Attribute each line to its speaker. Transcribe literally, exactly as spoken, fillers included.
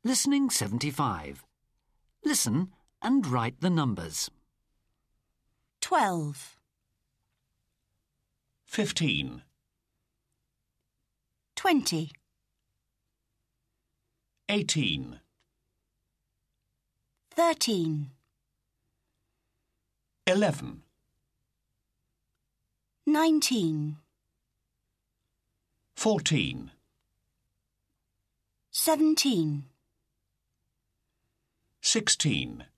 Speaker 1: Listening seventy-five. Listen and write the numbers.
Speaker 2: Twelve.
Speaker 3: Fifteen.
Speaker 2: Twenty.
Speaker 3: Eighteen.
Speaker 2: Thirteen.
Speaker 3: Eleven.
Speaker 2: Nineteen.
Speaker 3: Fourteen.
Speaker 2: Seventeen.
Speaker 3: Sixteen.